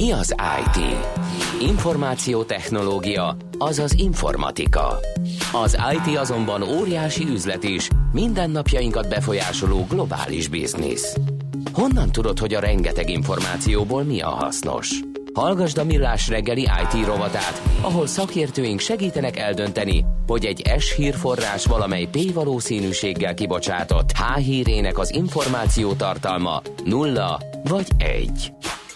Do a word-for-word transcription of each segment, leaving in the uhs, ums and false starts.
Mi az i té? Információtechnológia, azaz informatika. Az i té azonban óriási üzlet is, mindennapjainkat befolyásoló globális biznisz. Honnan tudod, hogy a rengeteg információból mi a hasznos? Hallgasd a Millás reggeli i té rovatát, ahol szakértőink segítenek eldönteni, hogy egy S hírforrás valamely P valószínűséggel kibocsátott H hírének az információ tartalma nulla vagy egy.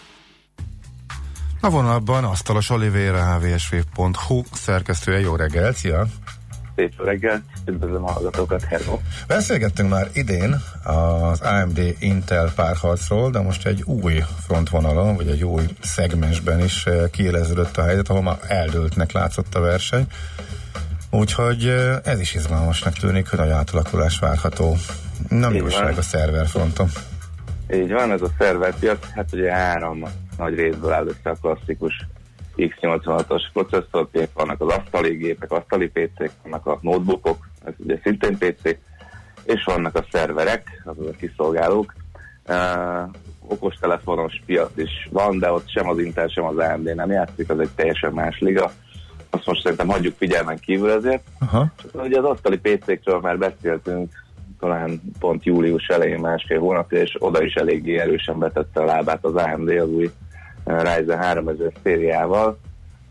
A vonalban Asztalos Olivéra, há vé es vé pont hú szerkesztője. Jó reggelt, szia! Szép reggelt, üdvözlöm a hallgatókat, hello! Beszélgettünk már idén az á em dé Intel párharcról, de most egy új frontvonalon, vagy egy új szegmensben is kiéleződött a helyzet, ahol már eldőltnek látszott a verseny. Úgyhogy ez is izgalmasnak tűnik, hogy nagy átalakulás várható. Nem jó újság a szerverfronton. Így van, ez a szerverpiac, hát ugye három nagy részből áll össze a klasszikus iksz nyolcvanhatos processzorgép, vannak az asztali gépek, asztali pé cék, vannak a notebookok, ez ugye szintén pé cé, és vannak a szerverek, azaz a kiszolgálók. Uh, okostelefonos piac is van, de ott sem az Intel, sem az á em dé nem játszik, az egy teljesen más liga. Azt most szerintem hagyjuk figyelmen kívül ezért. Uh-huh. És ugye az asztali pé cékről már beszéltünk, talán pont július elején, másfél hónapja, és oda is eléggé erősen betette a lábát az á em dé az új Ryzen háromezer szériával.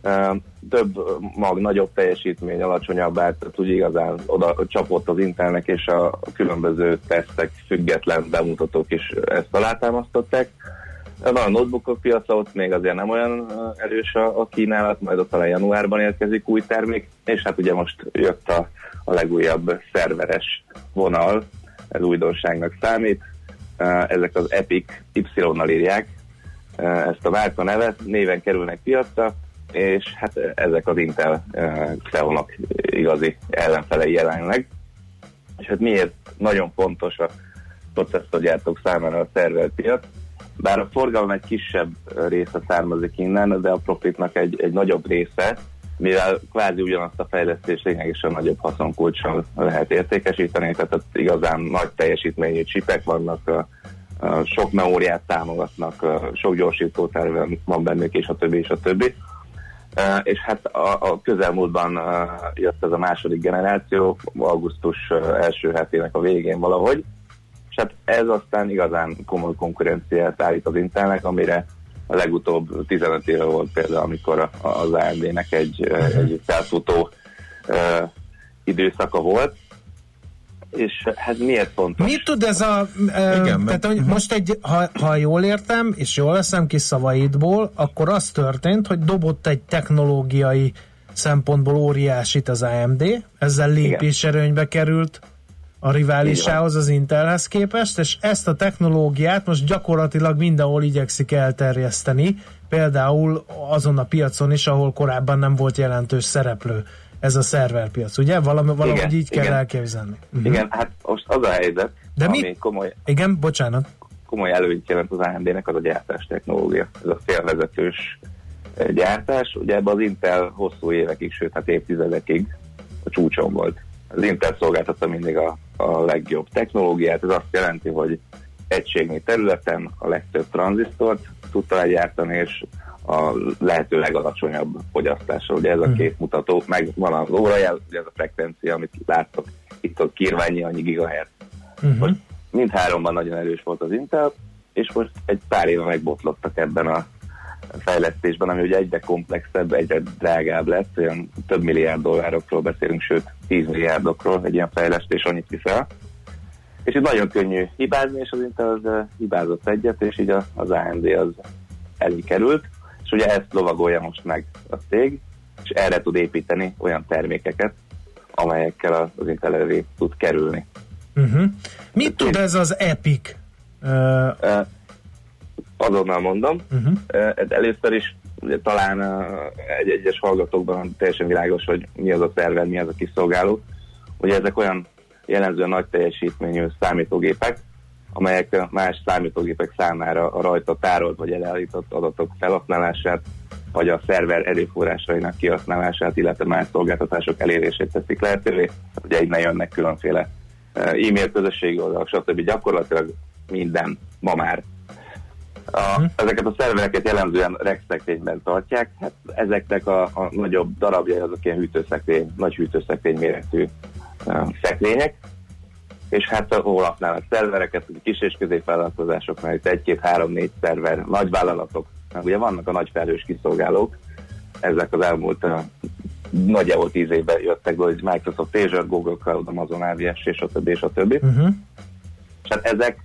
Több mag, nagyobb teljesítmény, alacsonyabb ár, tehát úgy igazán oda csapott az Intelnek, és a különböző tesztek, független bemutatók is ezt alátámasztották. Van a notebookok piaca, ott még azért nem olyan erős a, a kínálat, majd ott talán januárban érkezik új termék, és hát ugye most jött a, a legújabb szerveres vonal, ez újdonságnak számít. Ezek az Epic Y-nal írják ezt a márka nevet, néven kerülnek piacra, és hát ezek az Intel Xeonok igazi ellenfelei jelenleg. És hát miért nagyon fontos a processzorgyártók számára a szerverpiac? Bár a forgalom egy kisebb része származik innen, de a profitnak egy, egy nagyobb része, mivel kvázi ugyanazt a fejlesztést lényegesen nagyobb haszonkulccsal lehet értékesíteni, tehát igazán nagy teljesítményű csipek vannak, a, a sok memóriát támogatnak, a sok gyorsítóterv van bennük, és a többi, és a többi. Uh, és hát a, a közelmúltban uh, jött ez a második generáció, augusztus uh, első hetének a végén valahogy, és hát ez aztán igazán komoly konkurenciát állít az Intelnek, amire a legutóbb tizenöt éve volt például, amikor az á em dé-nek egy, egy felfutó uh, időszaka volt. És hát miért fontos? Mit tud ez a... Uh, Igen, tehát, hogy uh-huh. most egy, ha, ha jól értem, és jól leszem ki szavaidból, akkor az történt, hogy dobott egy technológiai szempontból óriásit az á em dé, ezzel lépéserőnybe került a riválisához, az Intelhez képest, és ezt a technológiát most gyakorlatilag mindenhol igyekszik elterjeszteni, például azon a piacon is, ahol korábban nem volt jelentős szereplő. Ez a szerverpiac, ugye? Valami, valahogy igen, így kell igen. elképzelni. Uh-huh. Igen, hát most az a helyzet, de ami mi? komoly... Igen, bocsánat. Komoly előnyt jelent az á em dé-nek, az a gyártás technológia. Ez a félvezetős gyártás. Ugye ebben az Intel hosszú évekig, sőt, hát évtizedekig a csúcson volt. Az Intel szolgáltatta mindig a, a legjobb technológiát. Ez azt jelenti, hogy egységnyi területen a legtöbb tranzisztort tudta legyártani, és a lehető legalacsonyabb fogyasztásra. Ugye ez a két mutató, meg van az órajel, ugye ez a frekvencia, amit láttok, itt ott kírványi annyi gigahertz. Uh-huh. Most mindháromban nagyon erős volt az Intel, és most egy pár éve megbotlottak ebben a fejlesztésben, ami ugye egyre komplexebb, egyre drágább lett, olyan több milliárd dollárokról beszélünk, sőt tíz milliárdokról egy ilyen fejlesztés annyit viszel. És itt nagyon könnyű hibázni, és az Intel az hibázott egyet, és így az á em dé az elé került, és ugye ezt lovagolja most meg a cég, és erre tud építeni olyan termékeket, amelyekkel az Intel elé tud kerülni. Uh-huh. Mit tud ez az Epic? Uh... Uh, azonnal mondom. Uh-huh. Uh, először is ugye, talán uh, egy egyes hallgatókban teljesen világos, hogy mi az a szerver, mi az a kiszolgáló. Ugye ezek olyan jellemzően nagy teljesítményű számítógépek, amelyek más számítógépek számára a rajta tárolt vagy elállított adatok felhasználását, vagy a szerver erőforrásainak kihasználását, illetve más szolgáltatások elérését teszik lehetővé. Ugye innen jönnek különféle e-mail közösségi oldalak, stb. Gyakorlatilag minden ma már. A, ezeket a szervereket jellemzően rack-szekrényben tartják, hát ezeknek a, a nagyobb darabjai azok ilyen hűtőszekrény, nagy hűtőszekrény méretű uh, szekrények, és hát ahol használnak szervereket, kis és középvállalkozásoknál, itt egy, két, három, négy szerver, nagyvállalatok, ugye vannak a nagy felhős kiszolgálók, ezek az elmúlt uh, nagyjából tíz évben jöttek be, hogy Microsoft Azure, Google Cloud, Amazon á vé es, és a többi, és a többi. Uh-huh. És hát ezek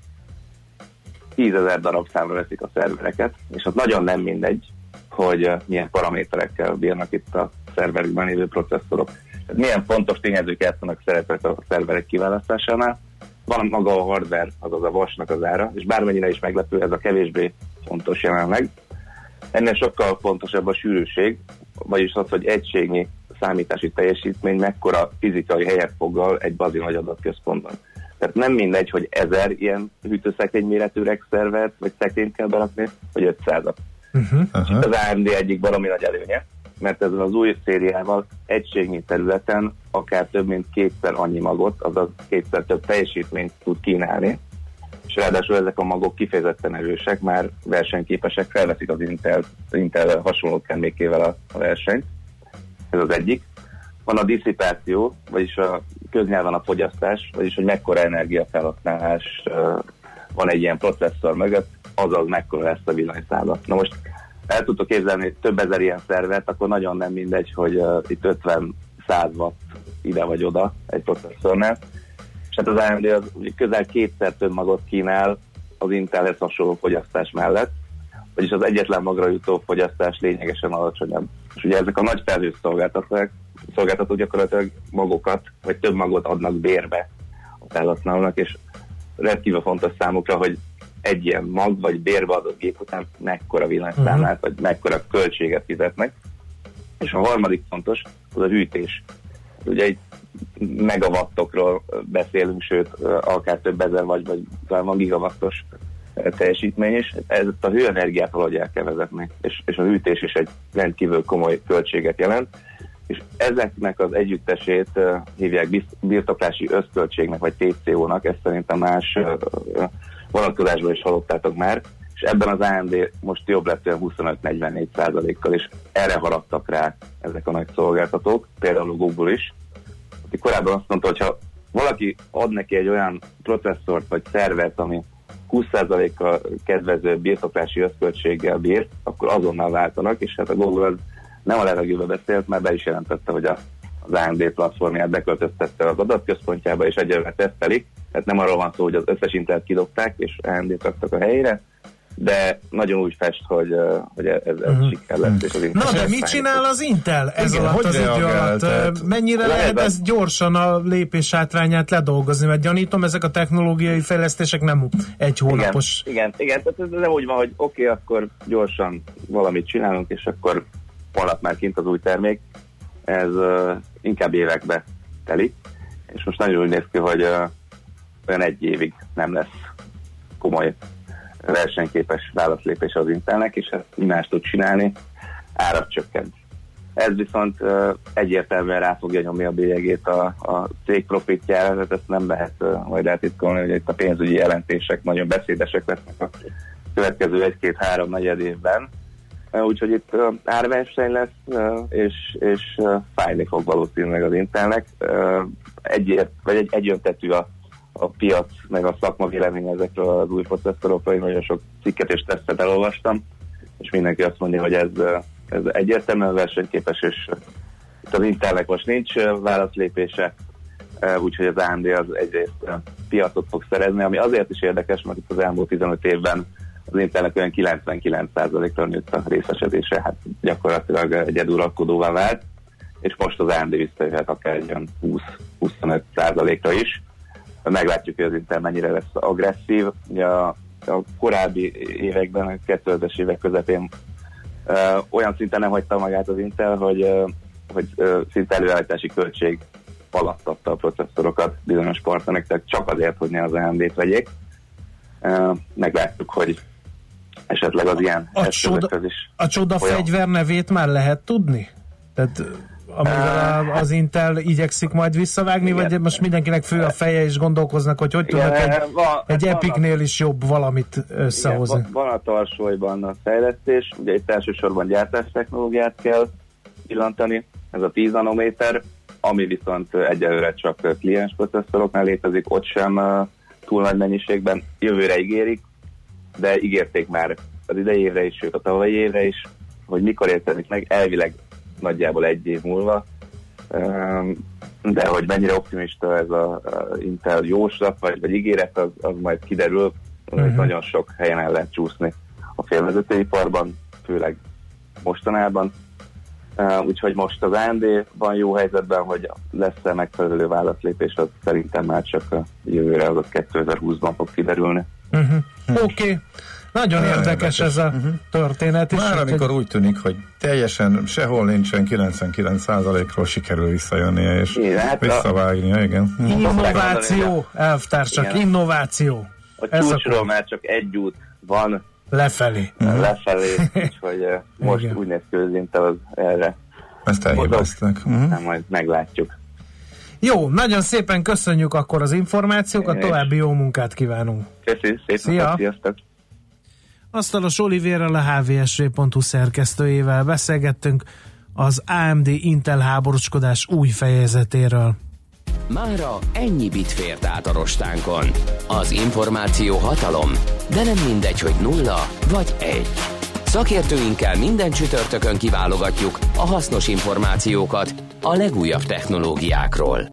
tízezer darab számra veszik a szervereket, és az nagyon nem mindegy, hogy uh, milyen paraméterekkel bírnak itt a szerverükben lévő processzorok. Tehát milyen fontos tényezők játszanak szerepet a szerverek kiválasztásánál. Van maga a hardware, azaz a vasnak az ára, és bármennyire is meglepő, ez a kevésbé fontos jelenleg. Ennél sokkal fontosabb a sűrűség, vagyis az, hogy egységnyi számítási teljesítmény mekkora fizikai helyet foglal egy bazi nagy adatközpontban. Tehát nem mindegy, hogy ezer ilyen hűtőszekrény méretű rack szervert, vagy szekrényt kell berakni, vagy ötszázat. Uh-huh. Uh-huh. Az á em dé egyik baromi nagy előnye, mert ezzel az új szériával egységnyi területen akár több mint kétszer annyi magot, azaz kétszer több teljesítményt tud kínálni, és ráadásul ezek a magok kifejezetten erősek, már versenyképesek, felveszik az Intel, az Intel hasonló termékével a, a versenyt. Ez az egyik. Van a disszipáció, vagyis a köznyelven a fogyasztás, vagyis hogy mekkora energiafelhasználás van egy ilyen processzor mögött, azaz mekkora lesz a villanyszála. Na most el tudtok képzelni több ezer ilyen szervert, akkor nagyon nem mindegy, hogy uh, itt ötven-száz watt ide vagy oda egy processzornál. És hát az á em dé az közel kétszer több magot kínál az Intelhez hasonló fogyasztás mellett, vagyis az egyetlen magra jutó fogyasztás lényegesen alacsonyabb. És ugye ezek a nagy felhős szolgáltatók, szolgáltatók gyakorlatilag magokat, vagy több magot adnak bérbe a felhasználónak, és rendkívül fontos számukra, hogy egy ilyen mag, vagy bérbe adott gép után mekkora villanyszámlát, uh-huh. vagy mekkora költséget fizetnek. És a harmadik fontos, az a hűtés. Ugye egy megawattokról beszélünk, sőt, akár több ezer, vagy, vagy talán gigawattos teljesítmény is. Ezt a hőenergiát valahogy el kell vezetni, és, és a hűtés is egy rendkívül komoly költséget jelent. És ezeknek az együttesét uh, hívják birtoklási összköltségnek, vagy té cé ó-nak, ezt szerintem más uh, vonatkozásból is hallottátok már, és ebben az á em dé most jobb lett olyan huszonöt-negyvennégy százalékkal, és erre haladtak rá ezek a nagy szolgáltatók, például a Google is. Aki korábban azt mondta, hogy ha valaki ad neki egy olyan processzort vagy szervert, ami húsz százalékkal kedvező birtoklási összköltséggel bír, akkor azonnal váltanak, és hát a Google az nem a levegőbe beszélt, mert be is jelentette, hogy a, az á em dé platformját beköltöztette az adatközpontjába, és egyelőre tesztelik. Tehát nem arról van szó, hogy az összes Intelt kidobták, és á em dét raktak a helyére, de nagyon úgy fest, hogy, hogy ez, ez uh-huh. siker lesz. És az Na, de mit csinál az Intel ez igen, alatt az idő alatt? Tehát... Mennyire lehet ez gyorsan a lépés hátrányát ledolgozni? Mert gyanítom, ezek a technológiai fejlesztések nem egy hónapos. Igen, igen, igen, tehát ez nem úgy van, hogy oké, okay, akkor gyorsan valamit csinálunk, és akkor holnap már kint az új termék. Ez uh, inkább évekbe telik, és most nagyon úgy néz ki, hogy uh, olyan egy évig nem lesz komoly versenyképes válaszlépés az Intelnek, és ezt más tud csinálni, árat csökkent. Ez viszont uh, egyértelműen rá fogja nyomni a bélyegét a, a cég profitjára, tehát ezt nem lehet uh, majd eltitkolni, hogy itt a pénzügyi jelentések nagyon beszédesek lesznek a következő egy-két-három negyed évben. Uh, úgyhogy itt uh, árverseny lesz, uh, és, és uh, fájni fog valószínűleg az Intelnek. Uh, egyért, vagy egy, egyöntetű a a piac, meg a szakma vélemény ezekről az új processzorokról. Én nagyon sok cikket és tesztet elolvastam, és mindenki azt mondja, hogy ez, ez egyértelműen versenyképes, és itt az Intelnek most nincs válaszlépése, úgyhogy az á em dé az egyrészt piacot fog szerezni, ami azért is érdekes, mert itt az elmúlt tizenöt évben az Intelnek olyan kilencvenkilenc százalékra nőtt a részesedése, hát gyakorlatilag egyeduralkodóvá vált, és most az á em dé visszajöhet akár egy olyan húsz-huszonöt százalékra is. Meglátjuk, hogy az Intel mennyire lesz agresszív. A, a korábbi években, a kétezres évek közepén ö, olyan szinten nem hagyta magát az Intel, hogy, ö, hogy ö, szinte előállítási költség alatt adta a processzorokat bizonyos partnereknek, csak azért, hogy ne az á em dét vegyék. Ö, meglátjuk, hogy esetleg az ilyen a eszközökhöz is. A csoda olyan... fegyver nevét már lehet tudni? Tehát amivel az Intel igyekszik majd visszavágni, igen. Vagy most mindenkinek fő a feje, és gondolkoznak, hogy hogy tudnak egy, van, egy Epicnél is jobb valamit összehozni? Igen, van a tarsolyban a fejlesztés, ugye itt elsősorban gyártástechnológiát kell pillantani, ez a tíz nanométer, ami viszont egyelőre csak kliens processzoroknál létezik, ott sem uh, túl nagy mennyiségben, jövőre ígérik, de ígérték már az idei évre is, sőt a tavalyi évre is, hogy mikor érkezik meg, elvileg nagyjából egy év múlva, um, de hogy mennyire optimista ez a, a Intel jóslat, vagy, vagy ígéret, az, az majd kiderül, uh-huh. Nagyon sok helyen el lehet csúszni a félvezetőiparban, főleg mostanában. Uh, úgyhogy most az á em dé van jó helyzetben, hogy lesz-e megfelelő válaszlépés, az szerintem már csak a jövőre, az kétezer-húszban fog kiderülni. Uh-huh. Oké. Okay. Nagyon érdekes, érdekes ez a uh-huh. történet is. Már amikor hogy... úgy tűnik, hogy teljesen sehol nincsen, kilencvenkilenc százalékról sikerül visszajönnie és igen, hát visszavágnia, a... igen. Innováció, elvtársak, igen. Innováció. A ez csúcsról a... már csak egy út van. Lefelé. Uh-huh. Lefelé, úgyhogy most igen. Úgy néz ki, hogy Intel az erre. Ezt elhibázták. Uh-huh. Majd meglátjuk. Jó, nagyon szépen köszönjük akkor az információkat, további jó munkát kívánunk. Köszönjük szépen, sziasztok! Asztalos Olivérrel, a há vé es vé pont hú szerkesztőjével beszélgettünk az á em dé Intel háborúskodás új fejezetéről. Mára ennyi bit fért át a rostánkon. Az információ hatalom, de nem mindegy, hogy nulla vagy egy. Szakértőinkkel minden csütörtökön kiválogatjuk a hasznos információkat a legújabb technológiákról.